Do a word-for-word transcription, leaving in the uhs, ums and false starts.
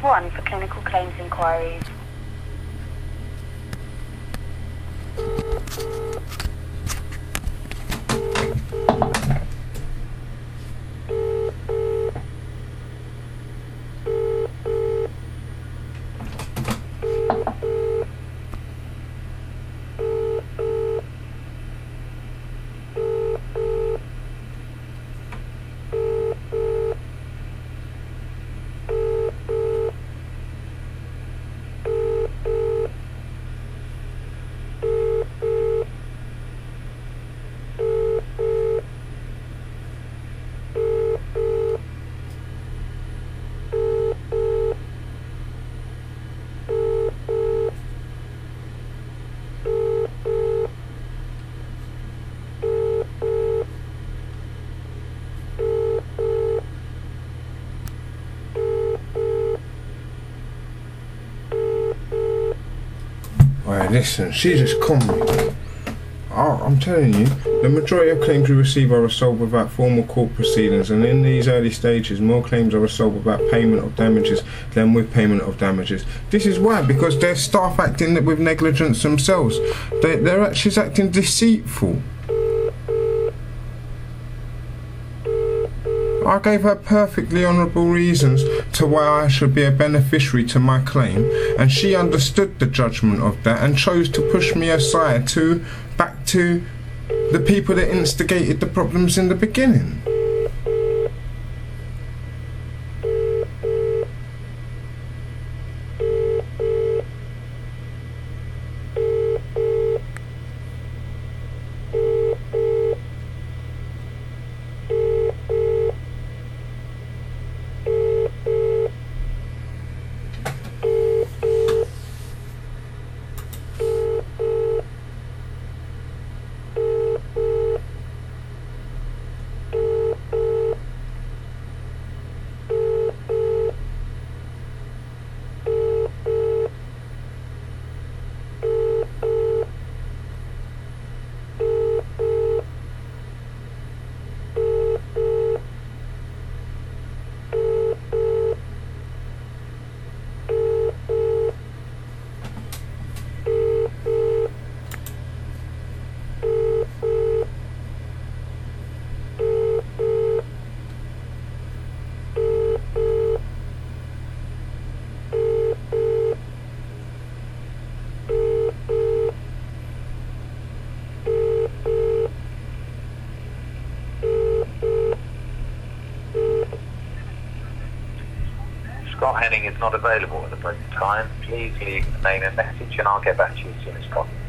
one for clinical claims inquiries. Right, listen, she just conned me. Oh, I'm telling you, the majority of claims we receive are resolved without formal court proceedings, and in these early stages, more claims are resolved without payment of damages than with payment of damages. This is why, because their staff acting with negligence themselves. They, they're actually acting deceitful. I gave her perfectly honourable reasons to why I should be a beneficiary to my claim, and she understood the judgment of that and chose to push me aside to back to the people that instigated the problems in the beginning. Scott Henning is not available at the present time. Please leave the name and message and I'll get back to you as soon as possible.